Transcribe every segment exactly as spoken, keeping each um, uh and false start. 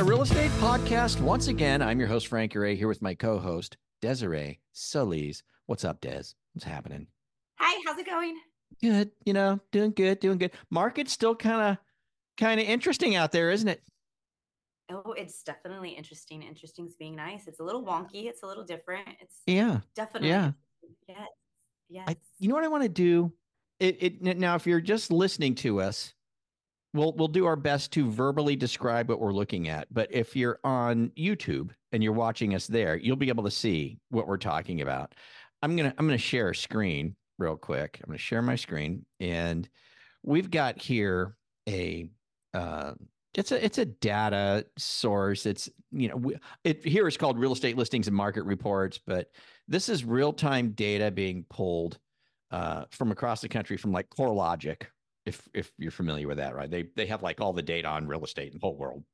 a real estate podcast. Once again, I'm your host, Frank Uray, here with my co-host, Desiree Solis. What's up, Des? What's happening? Hi, how's it going? Good. You know, doing good, doing good. Market's still kind of kind of interesting out there, isn't it? Oh, it's definitely interesting. Interesting's being nice. It's a little wonky. It's a little different. It's Yeah. definitely Yeah. interesting. Yes. Yes. I you know what I want to do? It it now if you're just listening to us, we'll we'll do our best to verbally describe what we're looking at. But if you're on YouTube and you're watching us there, you'll be able to see what we're talking about. I'm gonna I'm gonna share a screen real quick. I'm gonna share my screen, and we've got here a uh, it's a it's a data source. It's you know we, it here is called real estate listings and market reports, but this is real time data being pulled uh, from across the country from like CoreLogic, if if you're familiar with that, right? They they have like all the data on real estate in the whole world.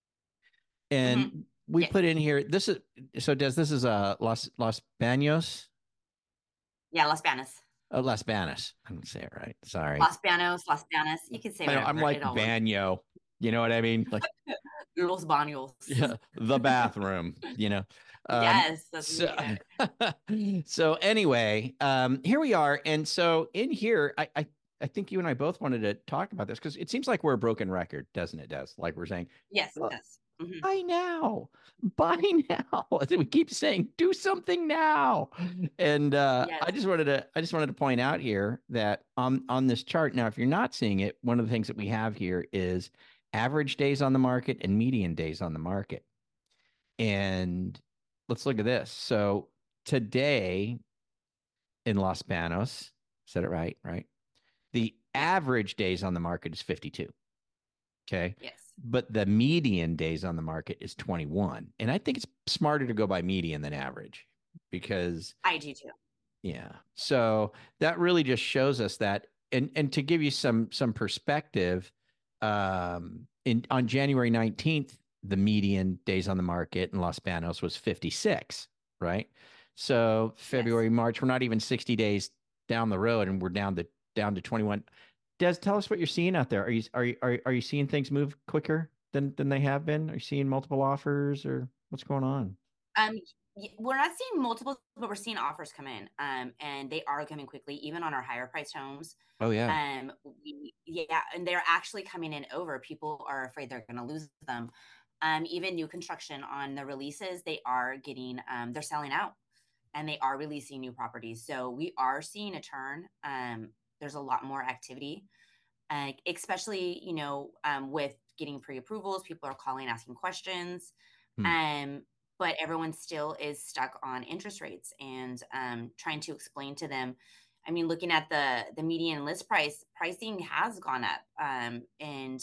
hmm And we Yes. put in here this is so Des, this is uh Los Los Banos, Yeah, Las Banas. uh, Las Banas. I didn't say it right. Sorry. Las Banos, Las Banas. You can say I know I'm whatever. like It all works. Banyo. You know what I mean? Like Los Banos. yeah, the bathroom, you know. Um Yes, that's so me. so anyway, um here we are. And so in here, I I I think you and I both wanted to talk about this because it seems like we're a broken record, doesn't it, Des? Like we're saying, Yes, it does. hmm buy now, buy now. We keep saying, do something now. And uh, Yes. I just wanted to, I just wanted to point out here that on on this chart now, if you're not seeing it, one of the things that we have here is average days on the market and median days on the market. And let's look at this. So today in Los Banos, said it right, right? The Yeah. average days on the market is fifty-two. Okay. Yes. But the median days on the market is twenty-one. And I think it's smarter to go by median than average because, I do too. yeah. So that really just shows us that. And, and to give you some, some perspective, um, in, on January nineteenth, the median days on the market in Los Banos was fifty-six, right? So Yes. February, March, we're not even sixty days down the road and we're down to, down to twenty-one. Des, tell us what you're seeing out there. Are you are you are, are you seeing things move quicker than than they have been? Are you seeing multiple offers or what's going on? Um, y- we're not seeing multiples, but we're seeing offers come in. Um, and they are coming quickly, even on our higher priced homes. Oh yeah. Um, we, yeah, and they're actually coming in over. People are afraid they're going to lose them. Um, even new construction on the releases, they are getting, um, they're selling out, and they are releasing new properties. So we are seeing a turn. Um, there's a lot more activity, uh, especially you know um, with getting pre-approvals. People are calling, asking questions. Hmm. Um, but everyone still is stuck on interest rates, and um, trying to explain to them. I mean, looking at the the median list price, pricing has gone up, um, and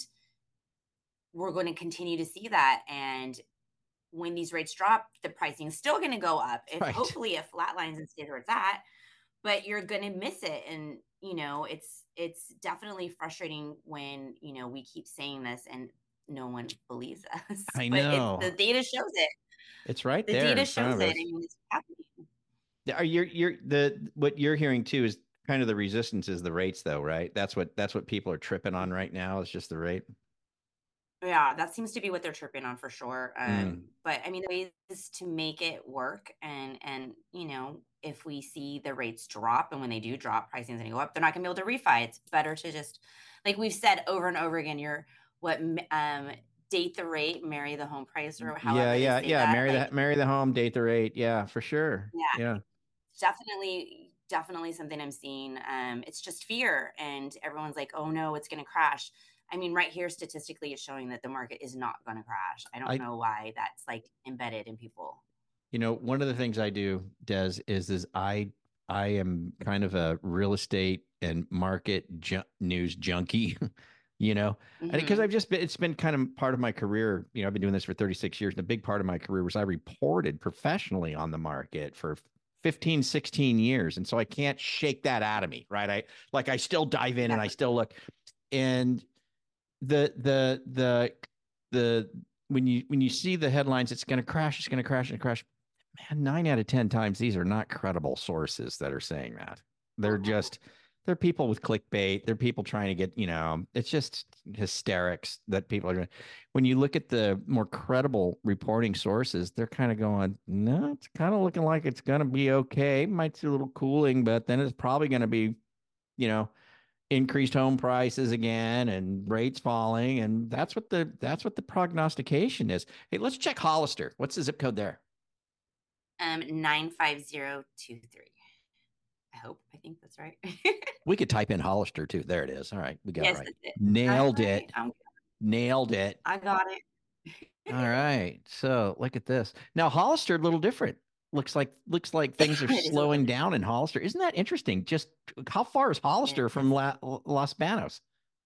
we're going to continue to see that. And when these rates drop, the pricing is still going to go up. If Right. hopefully it flatlines and stays where it's at, but you're going to miss it. And you know, it's it's definitely frustrating when you know we keep saying this and no one believes us. I But it's the know. data shows it. It's right The there data in front shows of it. I us. mean, it's happening. Are you you're the what you're hearing too is kind of the resistance is the rates though, right? That's what that's what people are tripping on right now. It's just the rate. Yeah, that seems to be what they're tripping on for sure. Um, Mm. but I mean, the ways to make it work, and and you know, if we see the rates drop, and when they do drop, pricing is going to go up. They're not going to be able to refi. It's better to just, like we've said over and over again, you're what um date the rate, marry the home price, or Yeah, however they yeah, say yeah. that. Marry Like, the marry the home, date the rate. Yeah, for sure. yeah, Yeah. definitely, definitely something I'm seeing. Um, it's just fear, and everyone's like, "Oh no, it's going to crash." I mean, right here, statistically, it's showing that the market is not going to crash. I don't I know why that's like embedded in people. You know, one of the things I do, Des, is is I I am kind of a real estate and market ju- news junkie, you know, and because hmm I've just been, it's been kind of part of my career. You know, I've been doing this for thirty-six years, and a big part of my career was I reported professionally on the market for fifteen, sixteen years, and so I can't shake that out of me, right? I like I still dive in and I Exactly. still look, and the the the the when you when you see the headlines, it's going to crash, it's going to crash and crash. Man, nine out of ten times these are not credible sources that are saying that. They're Uh-uh. just they're people with clickbait. They're people trying to get, you know, it's just hysterics that people are doing. When you look at the more credible reporting sources, they're kind of going, no, it's kind of looking like it's going to be okay. Might see a little cooling, but then it's probably going to be, you know, increased home prices again and rates falling. And that's what the that's what the prognostication is. Hey, let's check Hollister. What's the zip code there? Um, nine five zero two three. I hope. I think that's right. We could type in Hollister too. There it is. All right, we got it Yes, right. that's it. All Nailed right. it. I'm, Nailed it. I got it. All right. So look at this. Now Hollister, a little different. Looks like looks like things are It is a little slowing down in Hollister. Isn't that interesting? Just how far is Hollister bit. from La- Los Banos?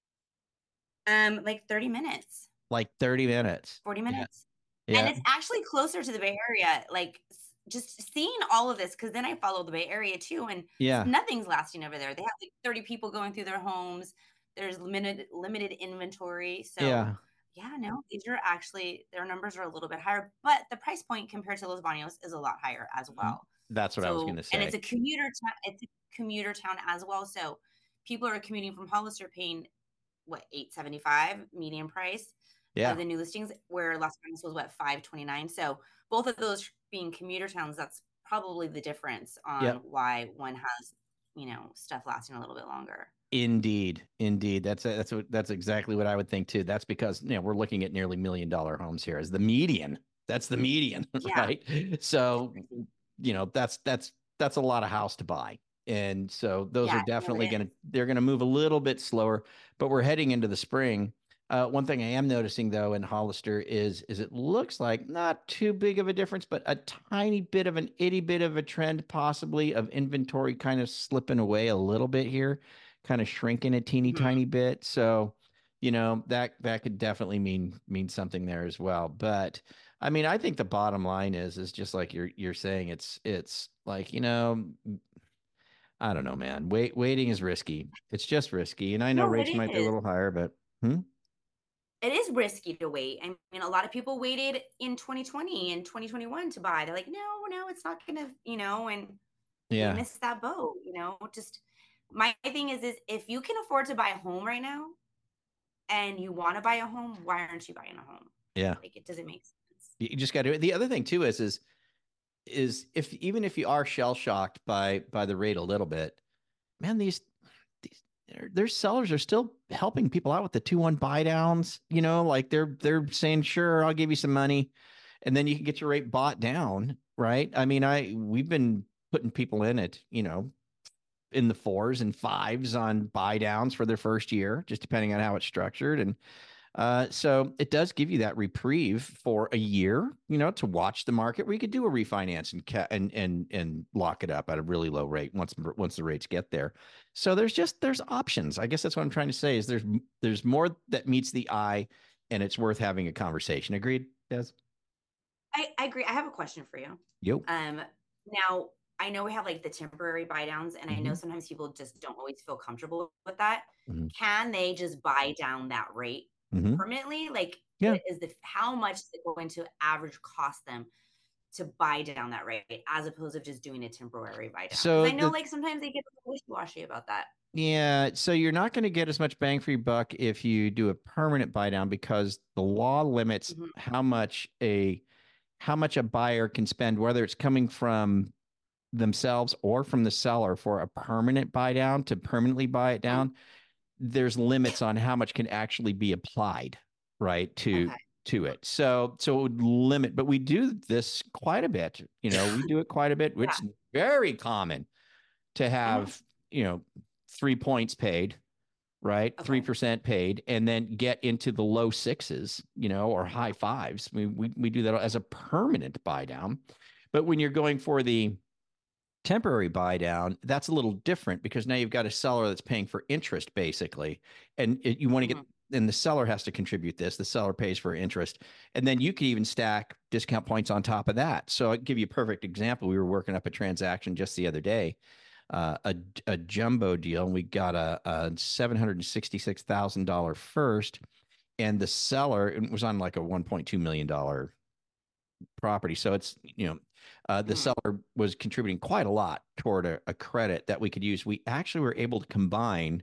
Um, like thirty minutes, Like thirty minutes. forty Yeah. minutes. And Yeah. it's actually closer to the Bay Area. Like just seeing all of this, because then I follow the Bay Area too, and Yeah. nothing's lasting over there. They have like thirty people going through their homes. There's limited limited inventory. So Yeah. yeah, no, these are actually their numbers are a little bit higher, but the price point compared to Los Banos is a lot higher as well. That's what I was going So to and it's say. a commuter town. It's a commuter town as well. So people are commuting from Hollister paying what eight seventy five median price Yeah. of the new listings, where Las Vegas was what five twenty nine. So both of those being commuter towns, that's probably the difference on Yep. why one has you know stuff lasting a little bit longer. Indeed, indeed. That's a, that's what that's exactly what I would think too. That's because you know we're looking at nearly million dollar homes here as the median. That's the median, Yeah, right? So, you know, that's that's that's a lot of house to buy. And so those are yeah, no, definitely it going to is. they're going to move a little bit slower, but we're heading into the spring. Uh, one thing I am noticing though in Hollister is is it looks like not too big of a difference, but a tiny bit of an itty bit of a trend possibly of inventory kind of slipping away a little bit here, kind of shrinking a teeny Mhm. tiny bit. So, you know, that that could definitely mean mean something there as well. But I mean, I think the bottom line is is just like you're you're saying it's it's like, you know, I don't know, man. Wait waiting is risky. It's just risky. And I know No, it rates might be a is. little higher, but hmm? It is risky to wait. I mean, a lot of people waited in twenty twenty and twenty twenty-one to buy. They're like, no, no, it's not gonna, you know, and they Yeah. missed that boat, you know. Just my thing is is if you can afford to buy a home right now and you want to buy a home, why aren't you buying a home? Yeah. Like it doesn't make sense. You just got to. The other thing too is is is if even if you are shell shocked by by the rate a little bit, man, these these their, their sellers are still helping people out with the two one buy downs. You know, like they're they're saying, sure, I'll give you some money, and then you can get your rate bought down, right? I mean, I we've been putting people in it, you know, in the fours and fives on buy downs for their first year, just depending on how it's structured. And uh, so it does give you that reprieve for a year, you know, to watch the market where you could do a refinance and ca- and and and lock it up at a really low rate once once the rates get there. So there's just there's options. I guess that's what I'm trying to say is there's there's more that meets the eye, and it's worth having a conversation. Agreed, Des? I, I agree. I have a question for you. Yo. Um, now I know we have like the temporary buy downs, and I know Mm-hmm. sometimes people just don't always feel comfortable with that. Mm-hmm. Can they just buy down that rate Mm-hmm. permanently? Like, Yeah. what is the how much is it going to average cost them to buy down that rate as opposed to just doing a temporary buy down? Because So I know the like sometimes they get wishy washy about that. Yeah, so you're not going to get as much bang for your buck if you do a permanent buy down because the law limits Mhm. how much a how much a buyer can spend, whether it's coming from themselves or from the seller for a permanent buy down to permanently buy it Mhm. down. There's limits on how much can actually be applied, right, to Okay. to it. So so it would limit, but we do this quite a bit. You know, we do it quite a bit. Yeah. It's very common to Mhm. have, you know, three points paid, right? Okay. three percent paid, and then get into the low sixes, you know, or high fives. We, we, we do that as a permanent buy down. But when you're going for the temporary buy down, that's a little different because now you've got a seller that's paying for interest basically. And it, you want to get, Mhm. and the seller has to contribute this. The seller pays for interest. And then you could even stack discount points on top of that. So I'll give you a perfect example. We were working up a transaction just the other day, uh, a, a jumbo deal, and we got a, a seven hundred sixty-six thousand dollars first, and the seller, it was on like a one point two million dollars property. So it's, you know, uh, the Mhm. seller was contributing quite a lot toward a, a credit that we could use. We actually were able to combine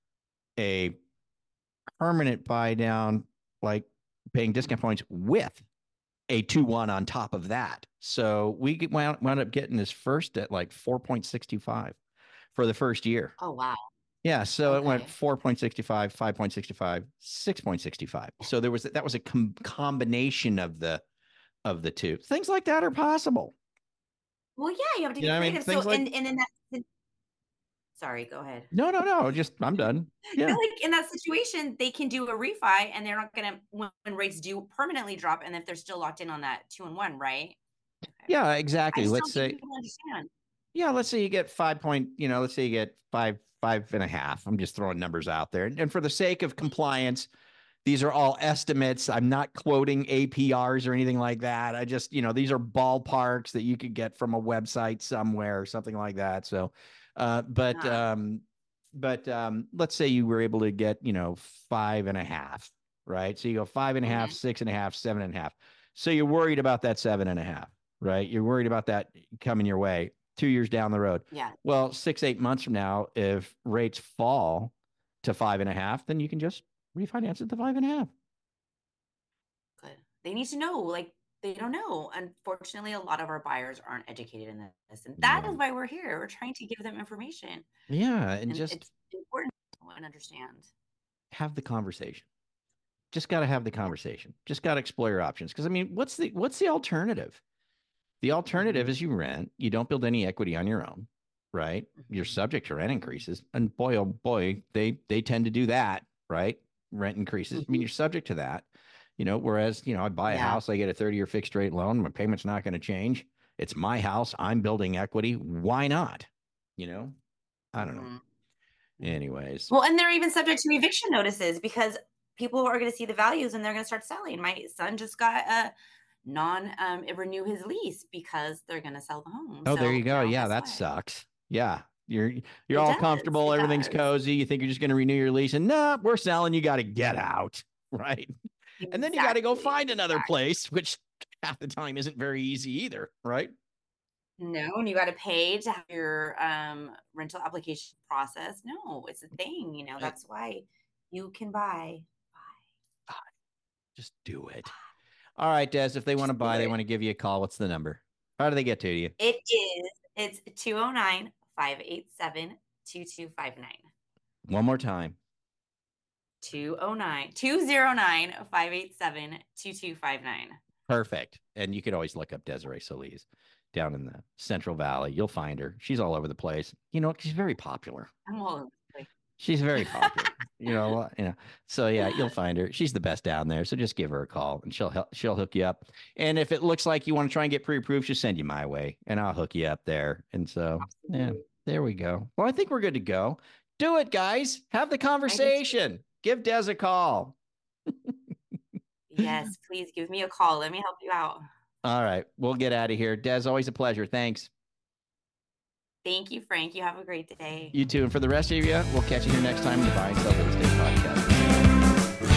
a permanent buy down, like paying discount points, with a two one on top of that. So we get, wound, wound up getting this first at like four point six five for the first year. Oh, wow. Yeah, so it went Okay. four point six five, five point six five, six point six five. So there was that was a com- combination of the of the two. Things like that are possible. Well, yeah, you have to You know get what I mean? creative. So, Things like and and in that, sorry, go ahead. no, no, no. Just I'm done. Yeah, But like in that situation, they can do a refi, and they're not gonna when, when rates do permanently drop, and if they're still locked in on that two and one, right? Okay. yeah, I exactly. just Let's don't think say people understand. yeah, let's say you get five point. You know, let's say you get five five and a half. I'm just throwing numbers out there, and, and for the sake of compliance, these are all estimates. I'm not quoting A P Rs or anything like that. I just, you know, these are ballparks that you could get from a website somewhere or something like that. So, uh, but, Uh-huh. um, but um, let's say you were able to get, you know, five and a half, right? So you go five and a half, Mm-hmm. six and a half, seven and a half. So you're worried about that seven and a half, right? You're worried about that coming your way two years down the road. Yeah. Well, six, eight months from now, if rates fall to five and a half, then you can just refinance at the five and a half. Good. They need to know, like they don't know. Unfortunately, a lot of our buyers aren't educated in this, and that Yeah. is why we're here. We're trying to give them information, Yeah. And and just it's important to know and understand. have the conversation. Just got to have the Yeah. conversation. Just got to explore your options. Cause I mean, what's the, what's the alternative? The alternative Mhm. is you rent, you don't build any equity on your own, right? You're Mhm. subject to rent increases. And boy, oh boy, they, they tend to do that, right? Rent increases. I mean, Mhm. you're subject to that, you know, whereas, you know, I buy a Yeah. house, I get a thirty year fixed rate loan. My payment's not going to change. It's my house. I'm building equity. Why not? You know, I don't know. Mhm. Mhm. Anyways, Well, and they're even subject to eviction notices because people are going to see the values and they're going to start selling. My son just got a non um renew his lease because they're going to sell the home. oh, there you So, you go. know, Yeah, guess that what? sucks. Yeah. You're you're It all does. comfortable, It everything's does. cozy. You think you're just going to renew your lease, and nah, we're selling. You got to get out, right? And then you got to go Exactly. find another Exactly. place, which half the time isn't very easy either, right? No, and you got to pay to have your um rental application process. No, it's a thing, you know. Right. That's why you can buy. Buy. Just do it. All right, Des. If they want to Just do buy, they it. want to give you a call. What's the number? How do they get to you? It is. It's two oh nine, five eight seven, two two five nine. One more time. two oh nine, two oh nine, five eight seven, two two five nine. Perfect. And you could always look up Desiree Solis down in the Central Valley. You'll find her. She's all over the place. You know, she's very popular. I'm all over the place. She's very popular. you know, you know. So yeah, you'll find her. She's the best down there. So just give her a call and she'll help she'll hook you up. And if it looks like you want to try and get pre-approved, just send you my way and I'll hook you up there. And so yeah, there we go. Well, I think we're good to go. Do it, guys. Have the conversation. Give Des a call. Yes, please give me a call. Let me help you out. All right. We'll get out of here. Des, always a pleasure. Thanks. Thank you, Frank. You have a great day. You too. And for the rest of you, we'll catch you here next time in the Buy and Sell Real Estate Podcast.